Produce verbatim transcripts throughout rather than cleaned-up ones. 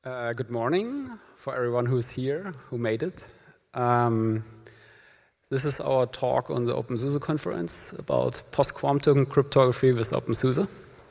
Uh, good morning for everyone who's here, who made it. Um, this is our talk on the OpenSUSE conference about post-quantum cryptography with OpenSUSE.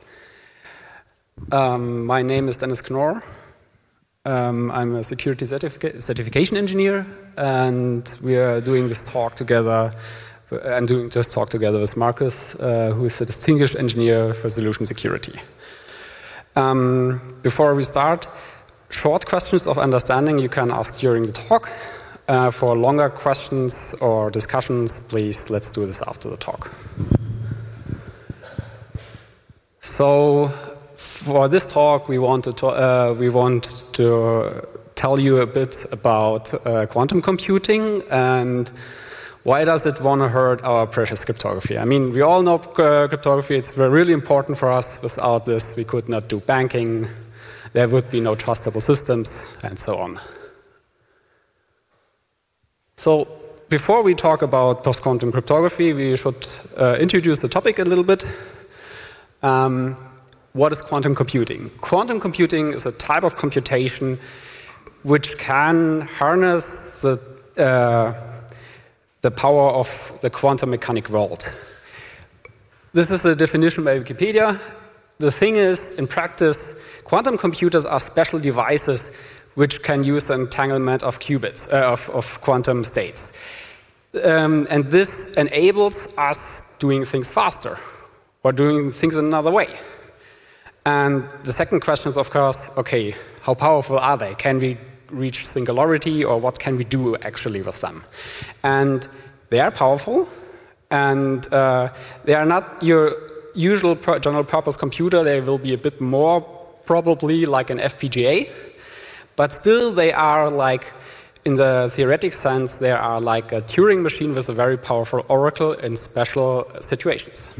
Um, my name is Dennis Knorr. Um, I'm a security certifica certification engineer, and we are doing this talk together. I'm doing this talk together with Marcus, uh, who is a distinguished engineer for solution security. Um, before we start, short questions of understanding you can ask during the talk. Uh, for longer questions or discussions, please, let's do this after the talk. So, for this talk, we want to, uh, we want to tell you a bit about uh, quantum computing and why does it want to hurt our precious cryptography. I mean, we all know uh, cryptography. It's really important for us. Without this, we could not do banking. There would be no trustable systems, and so on. So, before we talk about post-quantum cryptography, we should uh, introduce the topic a little bit. Um, what is quantum computing? Quantum computing is a type of computation which can harness the, uh, the power of the quantum mechanic world. This is the definition by Wikipedia. The thing is, in practice, quantum computers are special devices which can use the entanglement of qubits, uh, of, of quantum states. Um, and this enables us doing things faster or doing things another way. And the second question is, of course, okay, how powerful are they? Can we reach singularity, or what can we do actually with them? And they are powerful, and uh, they are not your usual general purpose computer. They will be a bit more probably like an F P G A, but still they are like, in the theoretic sense, they are like a Turing machine with a very powerful oracle in special situations.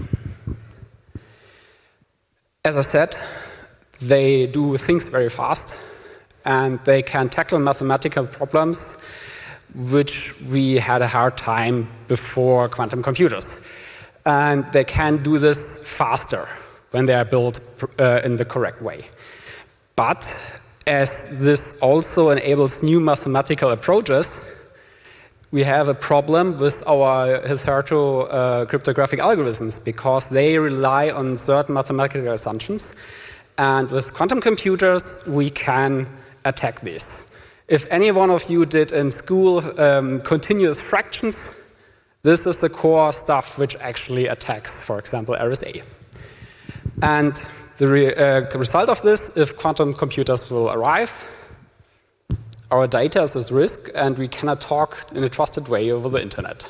As I said, they do things very fast, and they can tackle mathematical problems which we had a hard time before quantum computers. And they can do this faster when they are built uh, in the correct way. But as this also enables new mathematical approaches, we have a problem with our hitherto uh, cryptographic algorithms, because they rely on certain mathematical assumptions. And with quantum computers, we can attack these. If any one of you did in school um, continuous fractions, this is the core stuff which actually attacks, for example, R S A. And the re uh, result of this, if quantum computers will arrive, our data is at risk, and we cannot talk in a trusted way over the internet.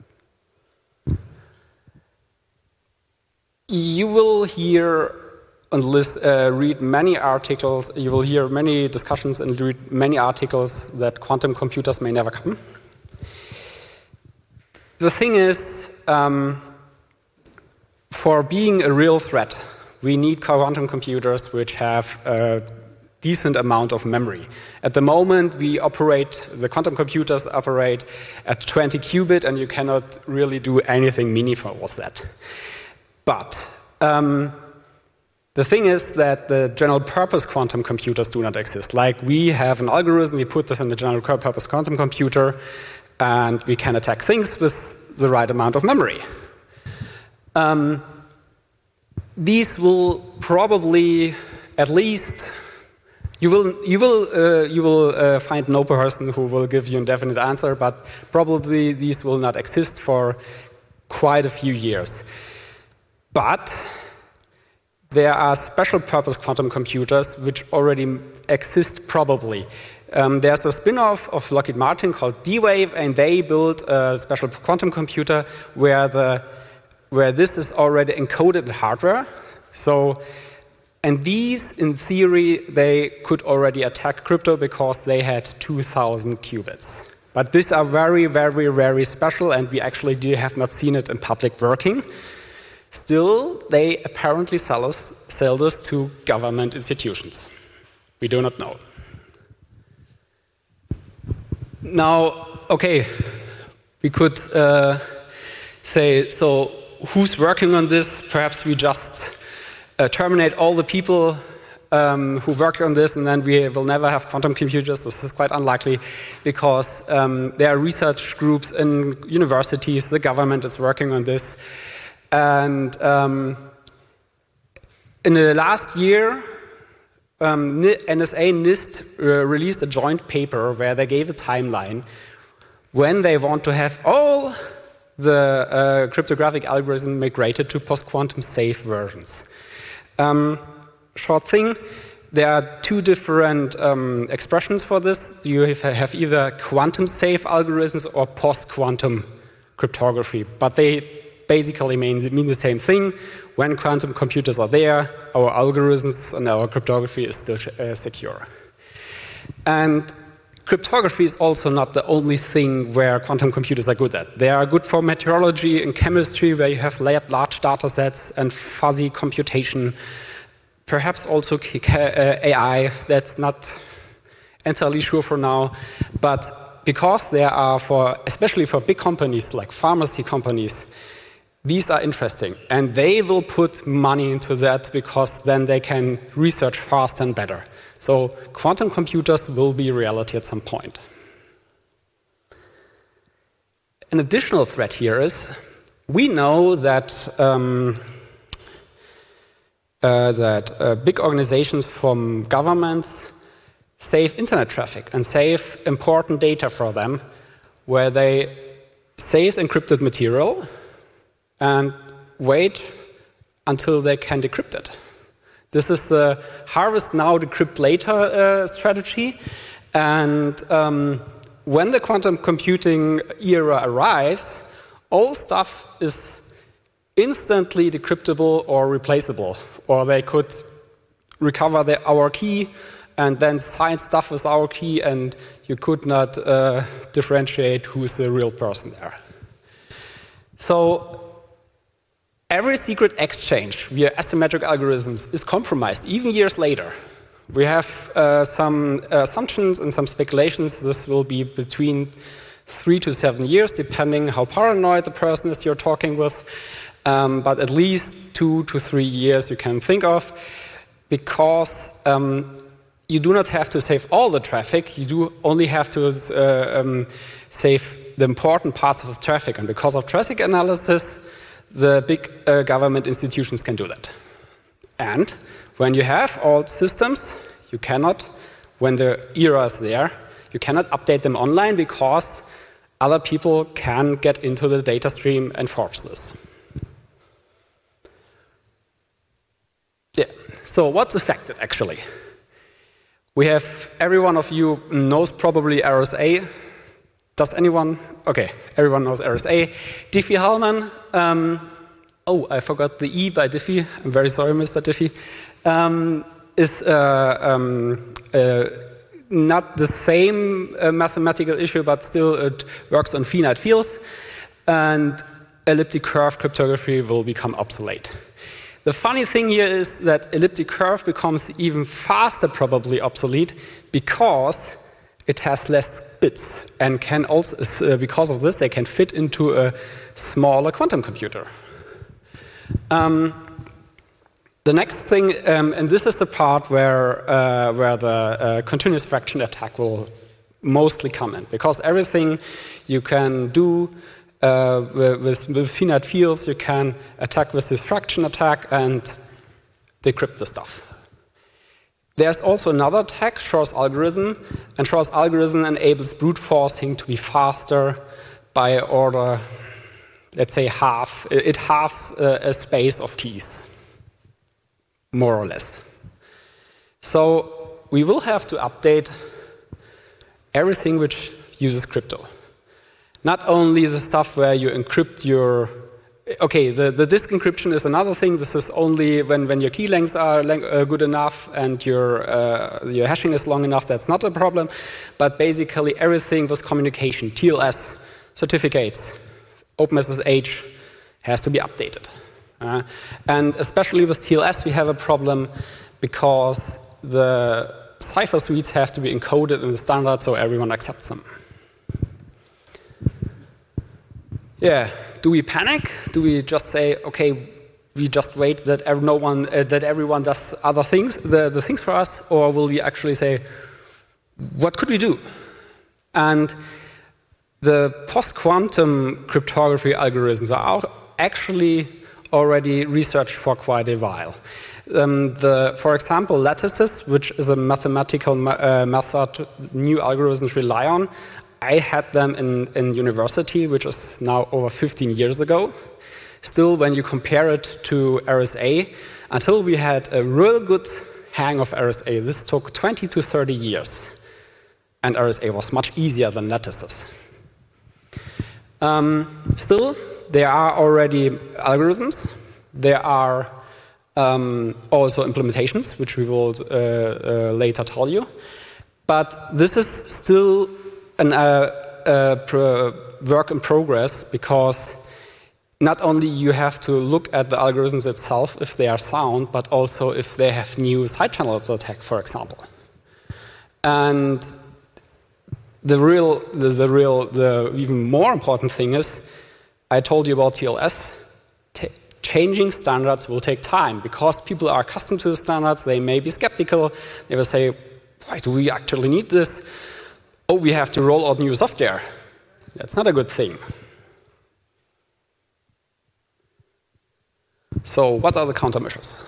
You will hear and list, uh, read many articles, you will hear many discussions and read many articles that quantum computers may never come. The thing is, um, for being a real threat, we need quantum computers which have a decent amount of memory. At the moment, we operate, the quantum computers operate at twenty qubit, and you cannot really do anything meaningful with that. But um, the thing is that the general purpose quantum computers do not exist. Like, we have an algorithm, we put this in the general purpose quantum computer, and we can attack things with the right amount of memory. Um, these will probably, at least, you will you will uh, you will uh, find no person who will give you a definite answer, but probably these will not exist for quite a few years. But there are special purpose quantum computers which already exist probably. Um, there's a spin-off of Lockheed Martin called D-Wave, and they built a special quantum computer where the where this is already encoded in hardware. So, and these, in theory, they could already attack crypto because they had two thousand qubits. But these are very, very, very special, and we actually have not seen it in public working. Still, they apparently sell, us, sell this to government institutions. We do not know. Now, okay, we could uh, say, so who's working on this? Perhaps we just uh, terminate all the people um, who work on this, and then we will never have quantum computers. This is quite unlikely because um, there are research groups in universities, the government is working on this. And um, in the last year, um, N S A, NIST uh, released a joint paper where they gave a timeline when they want to have all the uh, cryptographic algorithm migrated to post-quantum safe versions. Um, short thing, there are two different um, expressions for this. You have either quantum safe algorithms or post-quantum cryptography, but they basically mean, mean the same thing. When quantum computers are there, our algorithms and our cryptography is still uh, secure. And cryptography is also not the only thing where quantum computers are good at. They are good for meteorology and chemistry, where you have large data sets and fuzzy computation. Perhaps also A I, that's not entirely sure for now. But because there are, for especially for big companies like pharmacy companies, these are interesting. And they will put money into that because then they can research faster and better. So quantum computers will be reality at some point. An additional threat here is we know that um, uh, that uh, big organizations from governments save internet traffic and save important data for them, where they save encrypted material and wait until they can decrypt it. This is the harvest now, decrypt later uh, strategy. And um, when the quantum computing era arrives, all stuff is instantly decryptable or replaceable. Or they could recover the, our key and then sign stuff with our key, and you could not uh, differentiate who's the real person there. So every secret exchange via asymmetric algorithms is compromised, even years later. We have uh, some assumptions and some speculations. This will be between three to seven years, depending how paranoid the person is you're talking with. Um, but at least two to three years you can think of, because um, you do not have to save all the traffic. You do only have to uh, um, save the important parts of the traffic. And because of traffic analysis, the big uh, government institutions can do that. And when you have all systems, you cannot, when the era is there, you cannot update them online because other people can get into the data stream and forge this. Yeah, so what's affected actually? We have, every one of you knows probably R S A. Does anyone? Okay, everyone knows R S A. Diffie-Hellman. Um, oh, I forgot the E by Diffie. I'm very sorry, Mister Diffie. Um, is uh, um, uh, not the same uh, mathematical issue, but still it works on finite fields. And elliptic curve cryptography will become obsolete. The funny thing here is that elliptic curve becomes even faster, probably obsolete, because it has less bits, and can also, uh, because of this, they can fit into a smaller quantum computer. Um, the next thing, um, and this is the part where uh, where the uh, continuous fraction attack will mostly come in, because everything you can do uh, with, with finite fields, you can attack with this fraction attack and decrypt the stuff. There's also another attack, Shor's algorithm, and Shor's algorithm enables brute forcing to be faster by order, let's say half. It halves uh, a space of keys, more or less. So we will have to update everything which uses crypto. Not only the stuff where you encrypt your Okay, the, the disk encryption is another thing. This is only when, when your key lengths are length, uh, good enough and your, uh, your hashing is long enough, that's not a problem. But basically everything with communication, T L S, certificates, OpenSSH has to be updated. Uh, and especially with T L S we have a problem because the cipher suites have to be encoded in the standard so everyone accepts them. Yeah. Do we panic? Do we just say, okay, we just wait that ev no one, uh, that everyone does other things, the, the things for us, or will we actually say, what could we do? And the post-quantum cryptography algorithms are actually already researched for quite a while. Um, the, for example, lattices, which is a mathematical uh, method new algorithms rely on, I had them in, in university, which is now over fifteen years ago. Still, when you compare it to R S A, until we had a real good hang of R S A, this took twenty to thirty years. And R S A was much easier than lattices. Um, still, there are already algorithms. There are um, also implementations, which we will uh, uh, later tell you. But this is still an, uh, a pro work in progress, because not only you have to look at the algorithms itself, if they are sound, but also if they have new side channels attack, for example. And the real, the, the real, the even more important thing is, I told you about T L S. T changing standards will take time, because people are accustomed to the standards. They may be skeptical. They will say, why do we actually need this? Oh, we have to roll out new software. That's not a good thing. So what are the countermeasures?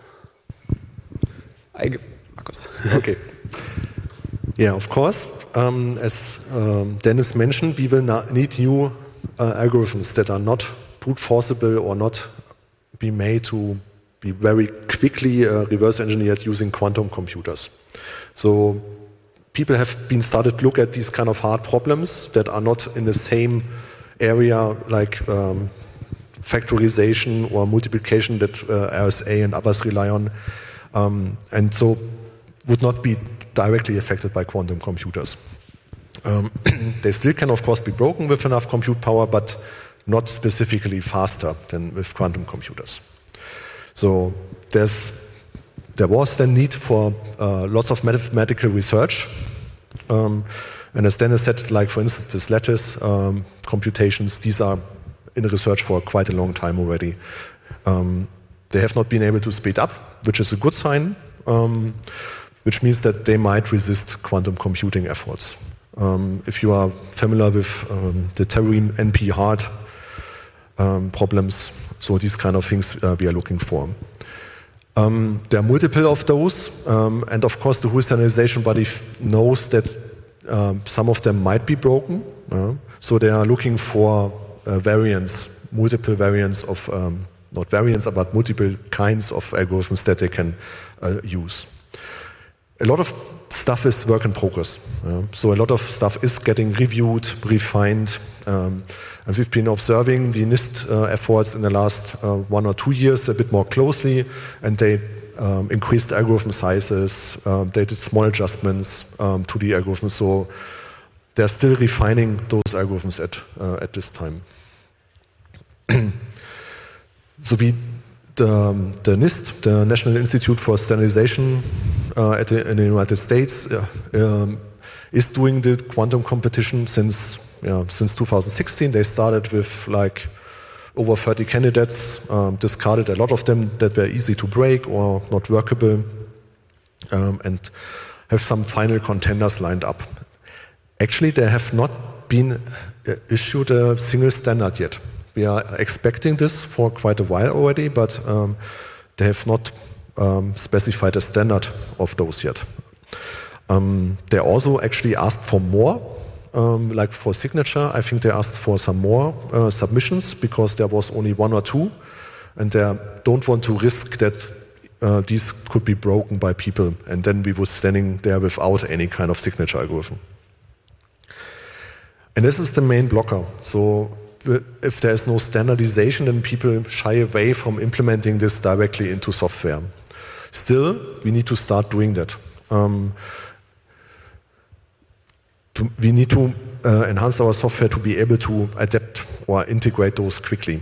I give Markus. Okay. Yeah, of course. Um, as um, Dennis mentioned, we will need new uh, algorithms that are not brute forceable or not be made to be very quickly uh, reverse engineered using quantum computers. So people have been started to look at these kind of hard problems that are not in the same area like um, factorization or multiplication that uh, R S A and others rely on, um, and so would not be directly affected by quantum computers. Um, they still can, of course, be broken with enough compute power, but not specifically faster than with quantum computers. So there's, there was the need for uh, lots of mathematical research. Um, and as Dennis said, like for instance, this lattice um, computations, these are in research for quite a long time already. Um, they have not been able to speed up, which is a good sign, um, which means that they might resist quantum computing efforts. Um, if you are familiar with um, the Turing N P hard um, problems, so these kind of things uh, we are looking for. Um, there are multiple of those, um, and of course the whole standardization body knows that um, some of them might be broken, uh, so they are looking for uh, variants, multiple variants of, um, not variants, but multiple kinds of algorithms that they can uh, use. A lot of stuff is work in progress, uh, so a lot of stuff is getting reviewed, refined, um, and we've been observing the NIST uh, efforts in the last uh, one or two years a bit more closely, and they um, increased algorithm sizes, um, they did small adjustments um, to the algorithms, so they're still refining those algorithms at, uh, at this time. So we, the, the NIST, the National Institute for Standardization uh, at the, in the United States, uh, um, is doing the quantum competition since Yeah, since two thousand sixteen. They started with like over thirty candidates, um, discarded a lot of them that were easy to break or not workable, um, and have some final contenders lined up. Actually, they have not been uh, issued a single standard yet. We are expecting this for quite a while already, but um, they have not um, specified a standard of those yet. Um, they also actually asked for more. Um, like for signature, I think they asked for some more uh, submissions because there was only one or two, and they don't want to risk that uh, these could be broken by people, and then we were standing there without any kind of signature algorithm. And this is the main blocker. So if there is no standardization, then people shy away from implementing this directly into software. Still, we need to start doing that. Um, To, we need to uh, enhance our software to be able to adapt or integrate those quickly.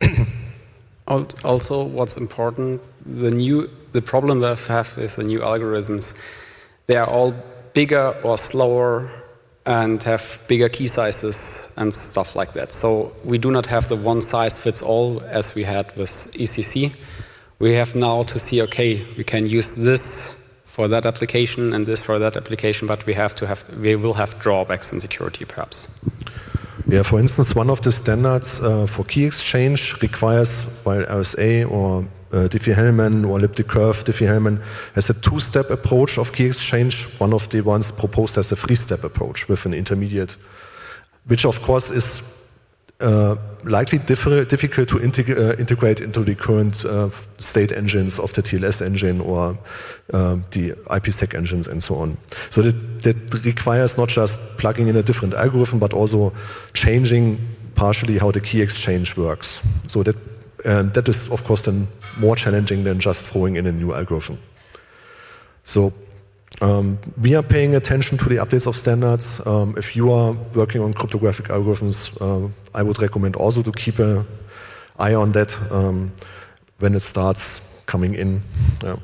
Also, what's important, the new the problem that I have is the new algorithms. They are all bigger or slower and have bigger key sizes and stuff like that. So we do not have the one size fits all as we had with E C C. We have now to see, okay, we can use this for that application and this for that application, but we have to have, we will have drawbacks in security perhaps. Yeah, for instance, one of the standards uh, for key exchange requires, while R S A or uh, Diffie-Hellman or elliptic curve Diffie-Hellman has a two-step approach of key exchange. One of the ones proposed as a three-step approach with an intermediate, which of course is uh, likely differ, difficult to integ uh, integrate into the current uh, state engines of the T L S engine or uh, the IPsec engines and so on. So that, that requires not just plugging in a different algorithm, but also changing partially how the key exchange works. So that, uh, that is, of course, then more challenging than just throwing in a new algorithm. So um, we are paying attention to the updates of standards. Um, if you are working on cryptographic algorithms, uh, I would recommend also to keep an eye on that um, when it starts coming in. Yeah.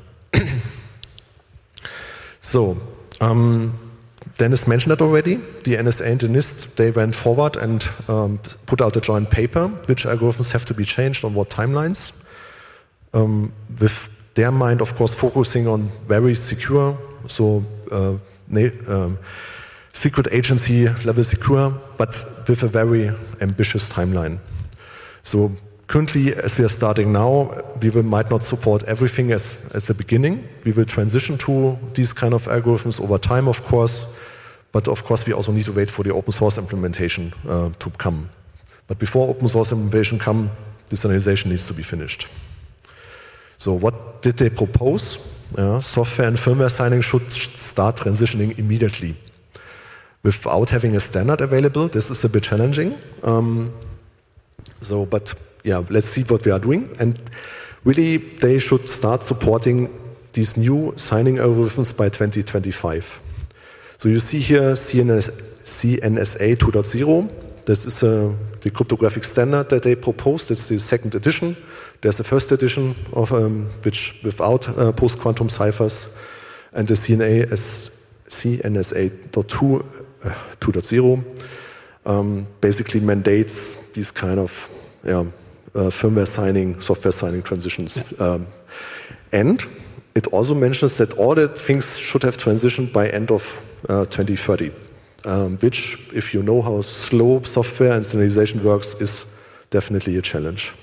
So, um, Dennis mentioned that already. The N S A and the NIST, they went forward and um, put out a joint paper, which algorithms have to be changed on what timelines. Um, with their mind, of course, focusing on very secure, so uh, um, secret agency level secure, but with a very ambitious timeline. So currently, as we are starting now, we will, might not support everything as, as the beginning. We will transition to these kind of algorithms over time, of course, but of course we also need to wait for the open source implementation uh, to come. But before open source implementation come, the standardization needs to be finished. So what did they propose? Uh, software and firmware signing should start transitioning immediately. Without having a standard available, this is a bit challenging. Um, so, but yeah, let's see what we are doing. And really, they should start supporting these new signing algorithms by twenty twenty-five. So you see here C N S A two point oh. This is uh, the cryptographic standard that they proposed. It's the second edition. There's the first edition of um, which without uh, post-quantum ciphers, and the C N S A two point oh um, basically mandates these kind of yeah, uh, firmware signing, software signing transitions. Yeah. Um, and it also mentions that all the things should have transitioned by end of uh, twenty thirty. Um, which, if you know how slow software and standardization works, is definitely a challenge.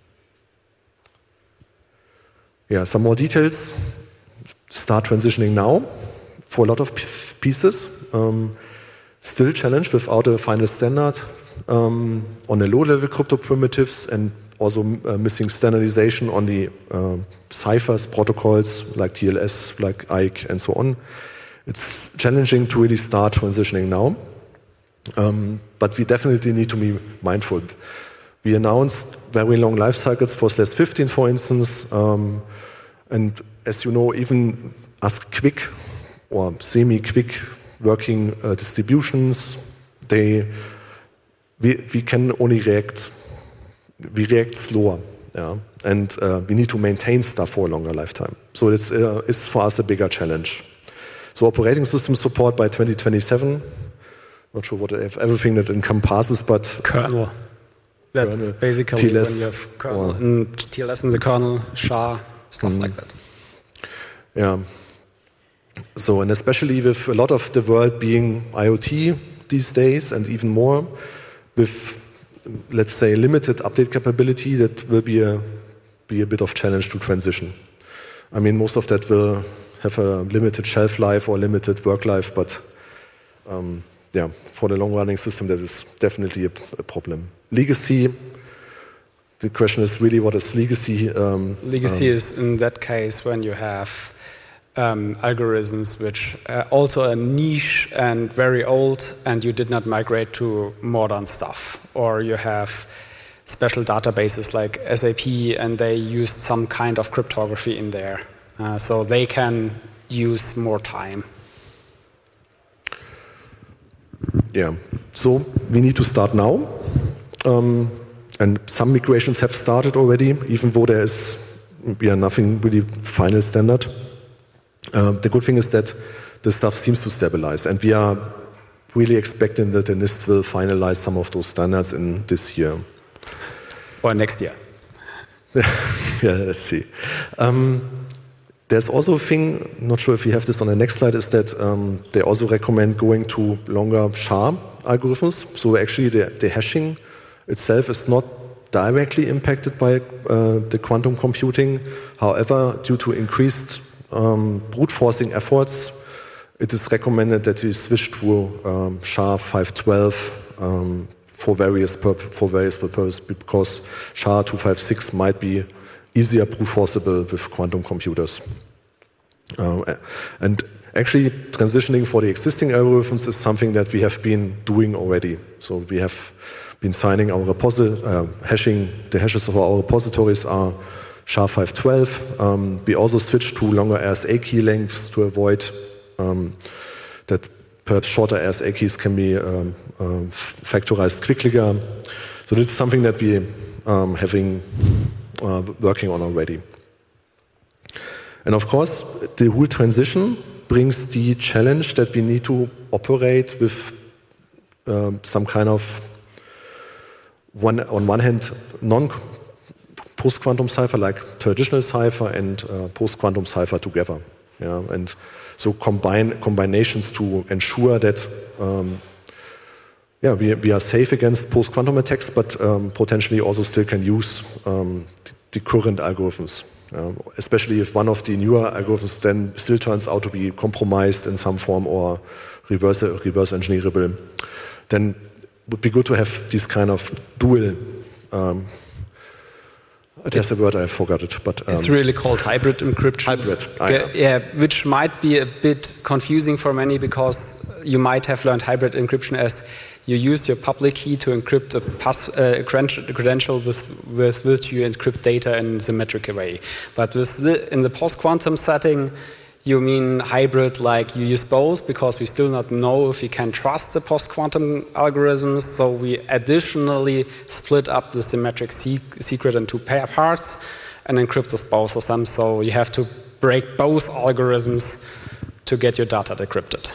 Yeah, some more details. Start transitioning now for a lot of pieces. Um, still challenged without a final standard um, on the low-level crypto primitives and also uh, missing standardization on the uh, ciphers, protocols like T L S, like I C E, and so on. It's challenging to really start transitioning now, um, but we definitely need to be mindful. We announced very long life cycles for SLAS fifteen, for instance, um, and as you know, even as quick or semi-quick working uh, distributions, they we, we can only react, we react slower, yeah? And uh, we need to maintain stuff for a longer lifetime. So it's, uh, it's for us a bigger challenge. So operating system support by twenty twenty-seven. Not sure what everything that encompasses, but kernel. That's kernel, basically T L S, when you have kernel and T L S in the kernel, S H A, stuff mm. like that. Yeah. So and especially with a lot of the world being IoT these days, and even more with, let's say, limited update capability, that will be a be a bit of challenge to transition. I mean, most of that will have a limited shelf life or limited work life, but um, yeah, for the long-running system, that is definitely a, a problem. Legacy, the question is really what is legacy? Um, legacy um, is in that case when you have um, algorithms which are also a niche and very old, and you did not migrate to modern stuff, or you have special databases like S A P and they used some kind of cryptography in there. Uh, so they can use more time. Yeah, so we need to start now. Um, and some migrations have started already, even though there is yeah, nothing really final standard. Uh, the good thing is that the stuff seems to stabilize. And we are really expecting that the NIST will finalize some of those standards in this year. Or next year. Yeah, let's see. Um, there's also a thing, not sure if we have this on the next slide, is that um, they also recommend going to longer S H A algorithms. So actually the, the hashing itself is not directly impacted by uh, the quantum computing. However, due to increased um, brute forcing efforts, it is recommended that we switch to um, S H A five twelve um, for various for various purposes, because S H A two fifty-six might be easier brute forceable with quantum computers. Uh, and actually, transitioning for the existing algorithms is something that we have been doing already. So we have been signing our repository, uh, hashing the hashes of our repositories are S H A five twelve. Um, we also switched to longer R S A key lengths to avoid um, that perhaps shorter R S A keys can be um, um, factorized quickly. So this is something that we um, having uh, working on already. And of course, the whole transition brings the challenge that we need to operate with um, some kind of One, on one hand, non-post-quantum cipher, like traditional cipher and uh, post-quantum cipher together. Yeah? And so combine combinations to ensure that um, yeah, we, we are safe against post-quantum attacks, but um, potentially also still can use um, the, the current algorithms. Uh, especially if one of the newer algorithms then still turns out to be compromised in some form or reverse, reverse engineerable, then would be good to have this kind of dual. Um, there's the word I forgot it, but um, it's really called hybrid encryption. Hybrid, I yeah, yeah, which might be a bit confusing for many, because you might have learned hybrid encryption as you use your public key to encrypt a, pass, uh, a credential with, with which you encrypt data in a symmetric way. But with the, in the post-quantum setting, you mean hybrid, like you use both, because we still not know if we can trust the post-quantum algorithms, so we additionally split up the symmetric se secret into pair parts and encrypt those both of them, so you have to break both algorithms to get your data decrypted.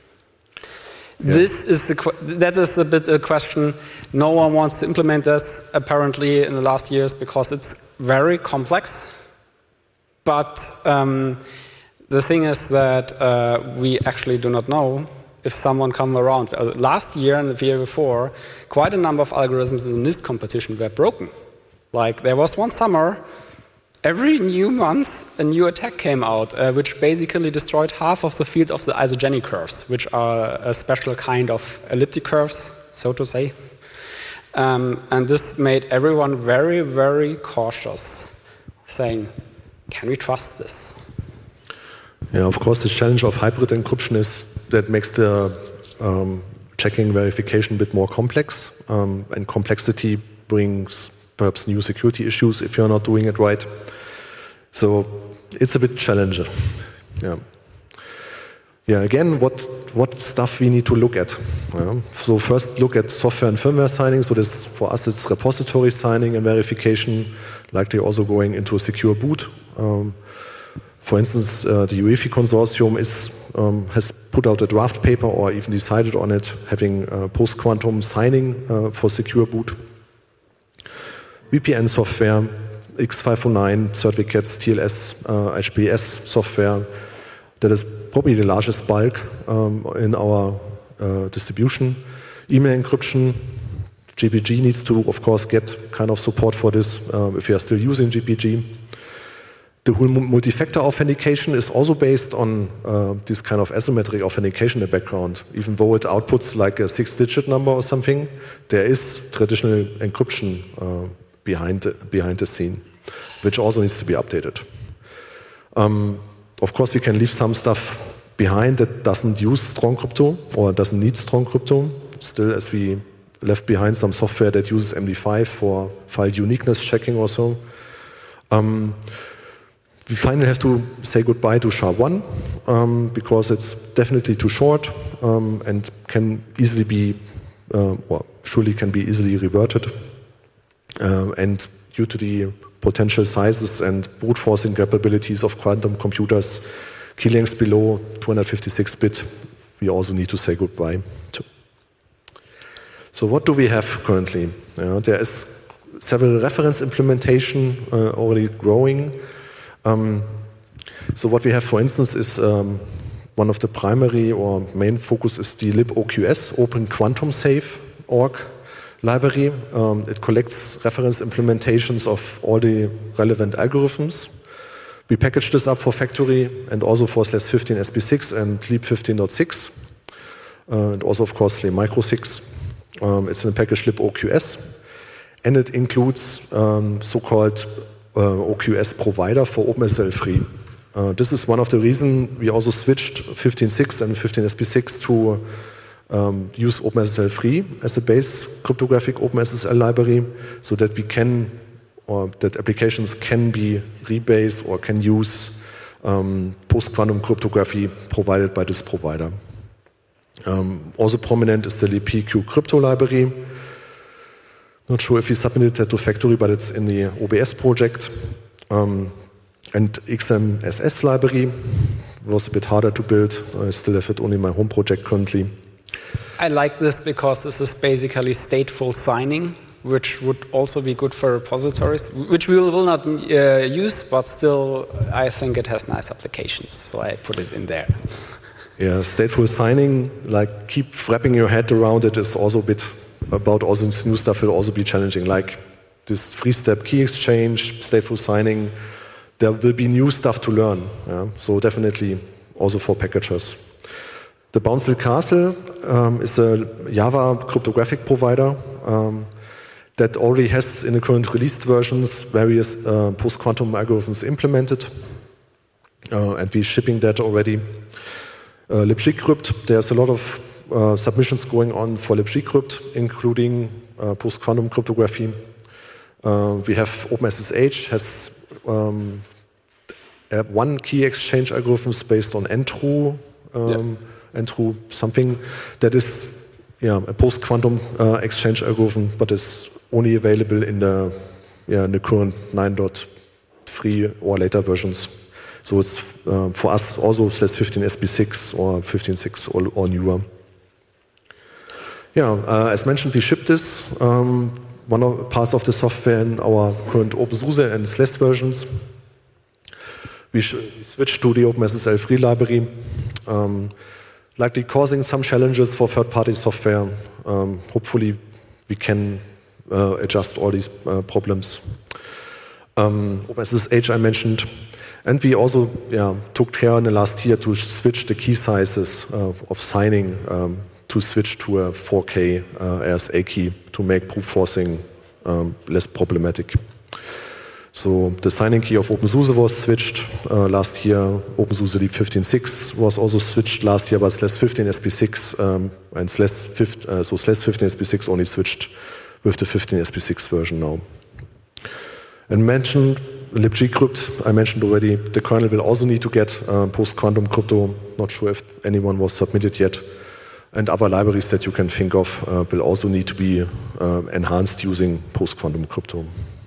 Yeah. This is the, that is a bit a question. No one wants to implement this, apparently, in the last years, because it's very complex, but um, the thing is that uh, we actually do not know if someone comes around. Uh, last year and the year before, quite a number of algorithms in the NIST competition were broken. Like, there was one summer, every new month a new attack came out, uh, which basically destroyed half of the field of the isogenic curves, which are a special kind of elliptic curves, so to say. Um, and this made everyone very, very cautious, saying, can we trust this? Yeah, of course, the challenge of hybrid encryption is that makes the um, checking verification a bit more complex, um, and complexity brings perhaps new security issues if you're not doing it right. So it's a bit challenging. Yeah. Yeah. Again, what what stuff we need to look at. Yeah. So first, look at software and firmware signing. So this for us, it's repository signing and verification, likely also going into a secure boot. Um, For instance, uh, the U E F I consortium is, um, has put out a draft paper or even decided on it, having uh, post-quantum signing uh, for secure boot. V P N software, X five oh nine certificates, T L S, uh, H P S software, that is probably the largest bulk um, in our uh, distribution. Email encryption, G P G needs to, of course, get kind of support for this uh, if you are still using G P G. The whole multi-factor authentication is also based on uh, this kind of asymmetric authentication in the background. Even though it outputs like a six-digit number or something, there is traditional encryption uh, behind, the, behind the scene, which also needs to be updated. Um, of course, we can leave some stuff behind that doesn't use strong crypto or doesn't need strong crypto. Still, as we left behind some software that uses M D five for file uniqueness checking or so. Um, We finally have to say goodbye to S H A one um, because it's definitely too short um, and can easily be, uh, well, surely can be easily reverted. Uh, and due to the potential sizes and brute forcing capabilities of quantum computers, key lengths below two hundred fifty-six bit we also need to say goodbye to. So what do we have currently? Uh, there is several reference implementation uh, already growing. Um, so what we have, for instance, is um, one of the primary or main focus is the liboqs, Open Quantum Safe org library. Um, it collects reference implementations of all the relevant algorithms. We package this up for Factory and also for slash fifteen S P six and lib fifteen point six, uh, and also of course Slim Micro six. Um, it's in a package liboqs, and it includes um, so-called uh, O Q S provider for OpenSSL free. Uh, this is one of the reasons we also switched fifteen point six and fifteen S P six to um, use OpenSSL free as a base cryptographic OpenSSL library, so that we can, or that applications can be rebased or can use um, post-quantum cryptography provided by this provider. Um, also prominent is the libpq crypto library. Not sure if we submitted that to Factory, but it's in the O B S project. Um, and X M S S library was a bit harder to build. I still have it only in my home project currently. I like this because this is basically stateful signing, which would also be good for repositories, which we will not uh, use, but still I think it has nice applications, so I put it in there. Yeah, stateful signing, like keep wrapping your head around it, is also a bit about all this new stuff will also be challenging, like this three-step key exchange, stateful signing. There will be new stuff to learn, yeah? So definitely also for packagers. The Bounceville Castle um, is a Java cryptographic provider um, that already has in the current released versions various uh, post-quantum algorithms implemented, uh, and we're shipping that already. Uh, libgcrypt, there's a lot of uh, submissions going on for libgcrypt, including uh, post-quantum cryptography. Uh, we have OpenSSH has um, one key exchange algorithms based on ntrue, um, yeah. ntrue something that is yeah, a post-quantum uh, exchange algorithm, but is only available in the, yeah, in the current nine point three or later versions. So it's uh, for us also slash fifteen S P six or fifteen point six or, or newer. Yeah, uh, as mentioned, we ship this. Um, one of parts of the software in our current OpenSUSE and SLES versions. We switched to the OpenSSL free library, um, likely causing some challenges for third-party software. Um, hopefully, we can uh, adjust all these uh, problems. Um, OpenSSH I mentioned. And we also yeah, took care in the last year to switch the key sizes uh, of signing um, to switch to a four K uh, A S A key to make proof forcing um, less problematic. So the signing key of OpenSUSE was switched uh, last year. OpenSUSE lib fifteen point six was also switched last year, but slash fifteen S P six um, and slash fifteen, uh, so slash fifteen S P six only switched with the fifteen S P six version now. And mentioned libgcrypt, I mentioned already, the kernel will also need to get uh, post-quantum crypto. Not sure if anyone was submitted yet. And other libraries that you can think of uh, will also need to be uh, enhanced using post-quantum crypto.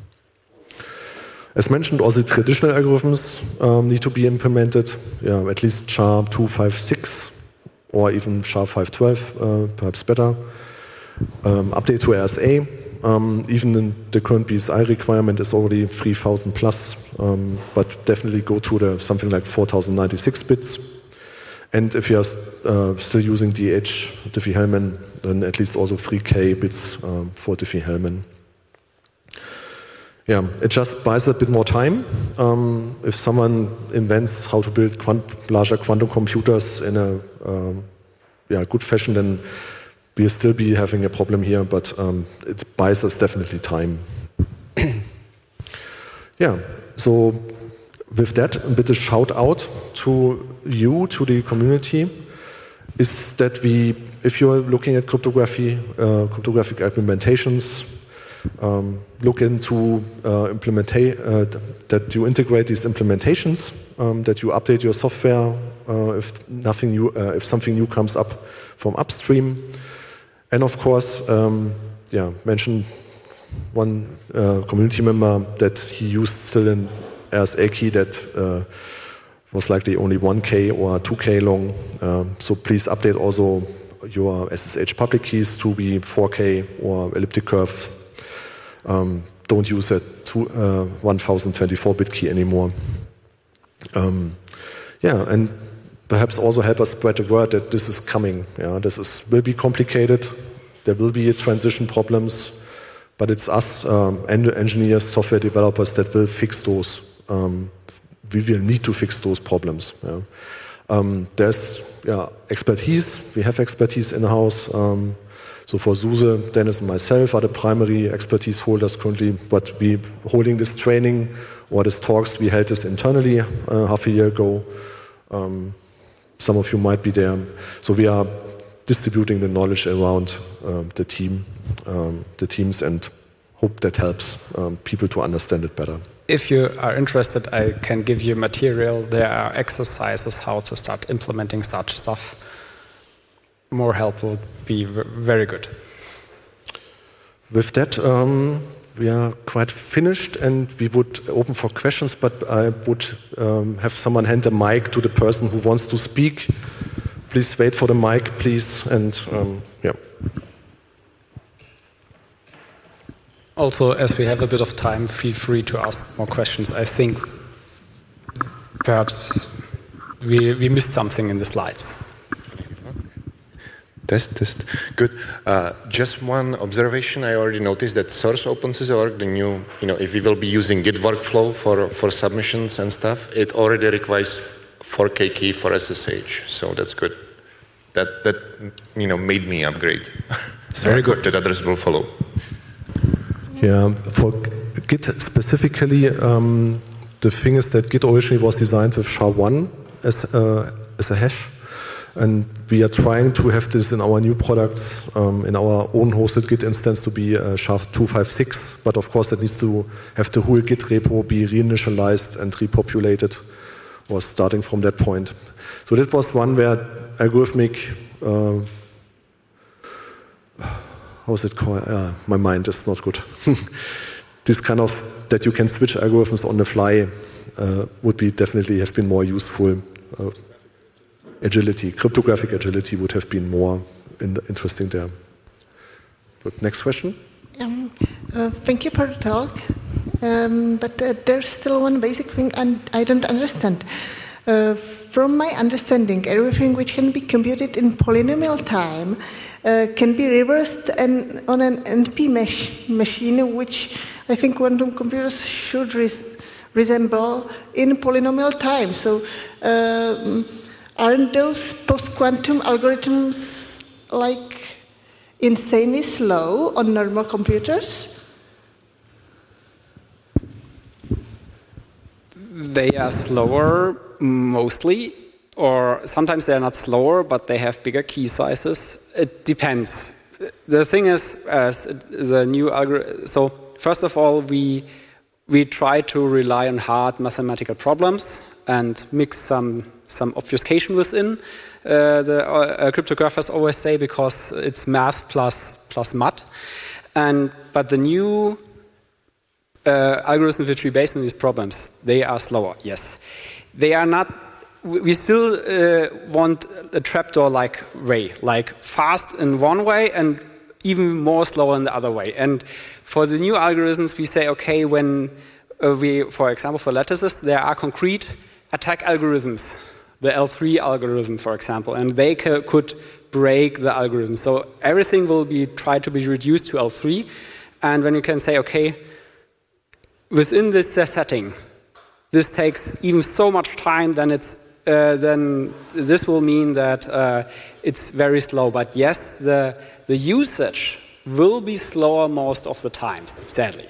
As mentioned, also the traditional algorithms um, need to be implemented, yeah, at least S H A two fifty-six or even S H A five twelve, uh, perhaps better. Um, update to A S A. Um, even in the current B S I requirement is already three thousand plus, um, but definitely go to the something like four thousand ninety-six bits. And if you are uh, still using D H, Diffie-Hellman, then at least also three K bits um, for Diffie-Hellman. Yeah, it just buys a bit more time. Um, if someone invents how to build quant larger quantum computers in a um, yeah, good fashion, then we'll still be having a problem here, but um, it buys us definitely time. Yeah, so with that, a bit of shout out to you, to the community, is that we, if you're looking at cryptography, uh, cryptographic implementations, um, look into uh, implementa uh, that you integrate these implementations, um, that you update your software uh, if nothing new, uh, if something new comes up from upstream. And of course, um, yeah, mention one uh, community member that he used still an A S A key that uh, most likely only one K or two K long. Um, so please update also your S S H public keys to be four K or elliptic curve. Um, don't use that to, uh, one thousand twenty-four bit key anymore. Um, yeah, and perhaps also help us spread the word that this is coming. Yeah, this is, will be complicated. There will be transition problems, but it's us um, engineers, software developers that will fix those. Um, we will need to fix those problems. Yeah. Um, there's yeah, expertise. We have expertise in-house. Um, so for SUSE, Dennis and myself are the primary expertise holders currently, but we holding this training or this talks, we held this internally uh, half a year ago. Um, some of you might be there. So we are distributing the knowledge around um, the team, um, the teams, and hope that helps um, people to understand it better. If you are interested, I can give you material. There are exercises how to start implementing such stuff. More help would be very good. With that, um, we are quite finished, and we would open for questions, but I would um, have someone hand a mic to the person who wants to speak. Please wait for the mic, please, and um, yeah. Also, as we have a bit of time, feel free to ask more questions. I think perhaps we, we missed something in the slides. Test, test. Good. Uh, just one observation. I already noticed that source OpenSUSE dot org, the new, you know, if we will be using Git workflow for, for submissions and stuff, it already requires four K key for S S H. So that's good. That, that you know, made me upgrade. So very good. That others will follow. Yeah, for Git specifically, um, the thing is that Git originally was designed with SHA one as, uh, as a hash. And we are trying to have this in our new products, um, in our own hosted Git instance to be uh, SHA two fifty-six. But of course, that needs to have the whole Git repo be reinitialized and repopulated, or starting from that point. So that was one where algorithmic, uh, how's it called? Uh, my mind is not good. This kind of, that you can switch algorithms on the fly uh, would be definitely have been more useful. Uh, Agility, cryptographic agility would have been more in interesting there. Good. Next question. Um, uh, thank you for the talk, um, but uh, there's still one basic thing and I don't understand. Uh, from my understanding, everything which can be computed in polynomial time uh, can be reversed and on an N P mesh machine, which I think quantum computers should res resemble in polynomial time. So. Uh, Aren't those post-quantum algorithms like insanely slow on normal computers? They are slower mostly, or sometimes they're not slower, but they have bigger key sizes. It depends. The thing is, as the new algorithm, so first of all, we, we try to rely on hard mathematical problems and mix some some obfuscation within. Uh, the uh, cryptographers always say because it's math plus plus math. And but the new uh, algorithms which we base on these problems, they are slower. Yes, they are not. We still uh, want a trapdoor-like way, like fast in one way and even more slower in the other way. And for the new algorithms, we say, okay, when uh, we, for example, for lattices, there are concrete attack algorithms, the L three algorithm, for example, and they could break the algorithm. So everything will be tried to be reduced to L three, and when you can say, okay, within this setting, this takes even so much time, then it's uh, then this will mean that uh, it's very slow. But yes, the the usage will be slower most of the times, sadly.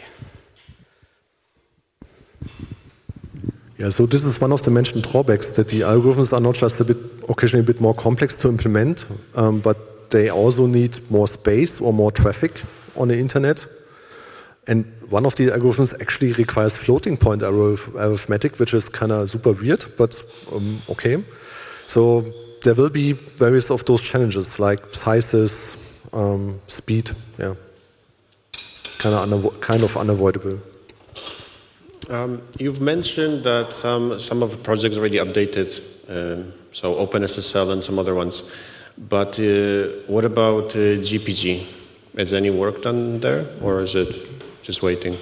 Yeah, so this is one of the mentioned drawbacks, that the algorithms are not just a bit, occasionally a bit more complex to implement, um, but they also need more space or more traffic on the internet. And one of the algorithms actually requires floating point arithmetic, which is kind of super weird, but um, okay. So there will be various of those challenges, like sizes, um, speed, yeah. Kind of, kind of unavoidable. Um, you've mentioned that some, some of the projects already updated, um, so OpenSSL and some other ones. But uh, what about uh, G P G? Is any work done there, or is it just waiting?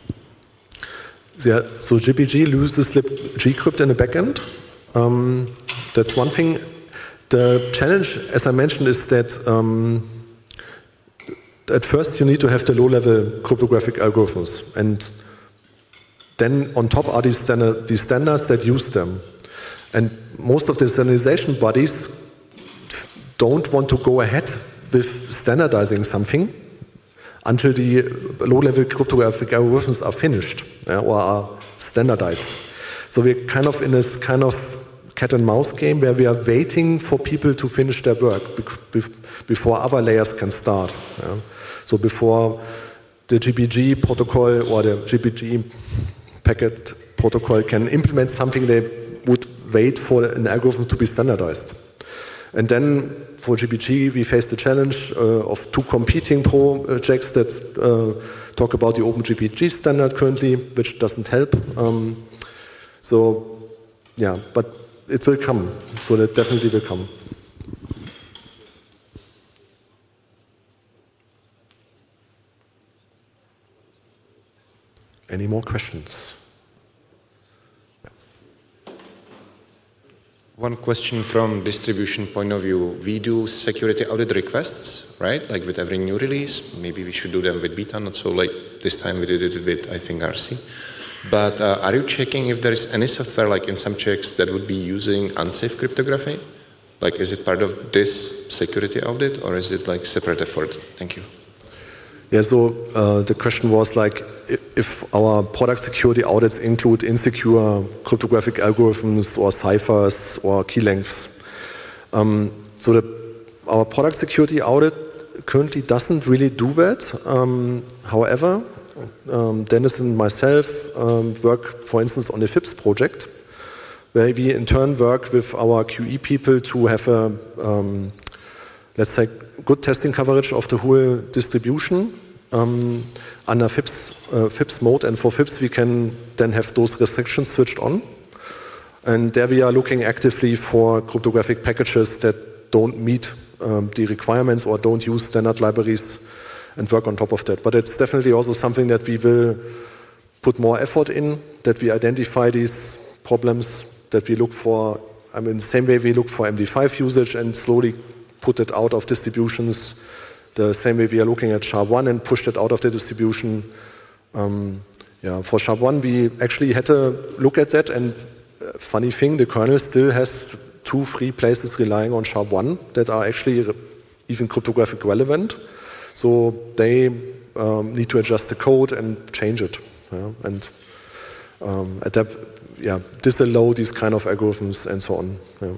Yeah, so G P G uses gcrypt in the backend. Um, that's one thing. The challenge, as I mentioned, is that um, at first you need to have the low-level cryptographic algorithms, and then on top are these, standard, these standards that use them. And most of the standardization bodies don't want to go ahead with standardizing something until the low-level cryptographic algorithms are finished, yeah, or are standardized. So we're kind of in this kind of cat and mouse game where we are waiting for people to finish their work before other layers can start. Yeah. So before the G P G protocol or the G P G packet protocol can implement something, they would wait for an algorithm to be standardized. And then for G P G, we face the challenge uh, of two competing projects that uh, talk about the OpenGPG standard currently, which doesn't help. Um, so, yeah, but it will come. So that definitely will come. Any more questions? One question from distribution point of view. We do security audit requests, right? Like with every new release. Maybe we should do them with beta, not so late. This time we did it with, I think, R C. But uh, are you checking if there is any software, like in some checks, that would be using unsafe cryptography? Like, is it part of this security audit, or is it like separate effort? Thank you. Yeah, so uh, the question was like, if our product security audits include insecure cryptographic algorithms or ciphers or key lengths. Um, so the, our product security audit currently doesn't really do that. Um, however, um, Dennis and myself um, work, for instance, on the FIPS project, where we in turn work with our Q E people to have a, um, let's say, good testing coverage of the whole distribution um, under FIPS, uh, FIPS mode. And for FIPS, we can then have those restrictions switched on. And there we are looking actively for cryptographic packages that don't meet um, the requirements or don't use standard libraries and work on top of that. But it's definitely also something that we will put more effort in, that we identify these problems, that we look for, I mean, the same way we look for M D five usage and slowly put it out of distributions, the same way we are looking at SHA one and pushed it out of the distribution. Um, yeah, for SHA one, we actually had to look at that, and uh, funny thing, the kernel still has two, three places relying on SHA one that are actually re even cryptographic relevant. So they um, need to adjust the code and change it. Yeah? And um, adapt, yeah, disallow these kind of algorithms and so on. Yeah.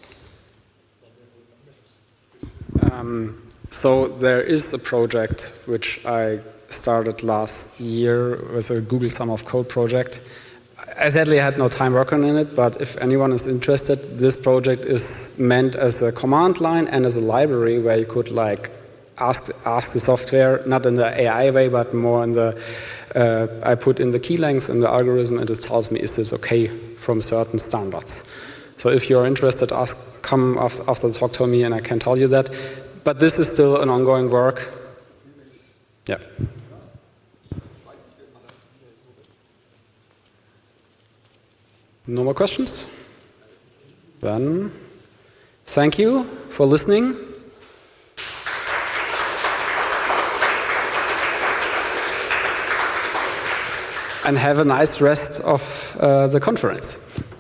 Um, so there is a project which I started last year with a Google Sum of Code project. I sadly had no time working on it, but if anyone is interested, this project is meant as a command line and as a library where you could like ask ask the software, not in the A I way, but more in the uh, I put in the key length in the algorithm and it tells me is this okay from certain standards. So if you're interested, ask come after the talk to me and I can tell you that. But this is still an ongoing work. Yeah. No more questions? Then thank you for listening. And have a nice rest of uh, the conference.